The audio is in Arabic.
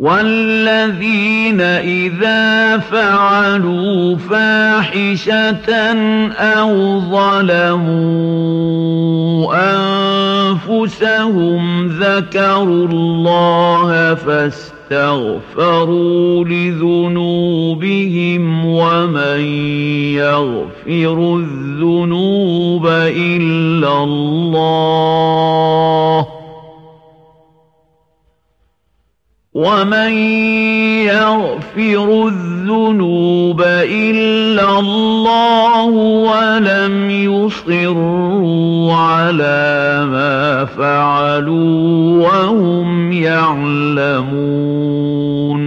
وَالَّذِينَ إِذَا فَعَلُوا فَاحِشَةً أَوْ ظَلَمُوا أَنفُسَهُمْ ذَكَرُوا اللَّهَ فَاسْتَغْفَرُوا لِذُنُوبِهِمْ وَمَن يَغْفِرُ الذُّنُوبَ إِلَّا اللَّهُ وَلَمْ يُصِرُّوا عَلَىٰ مَا فَعَلُوا وَهُمْ يَعْلَمُونَ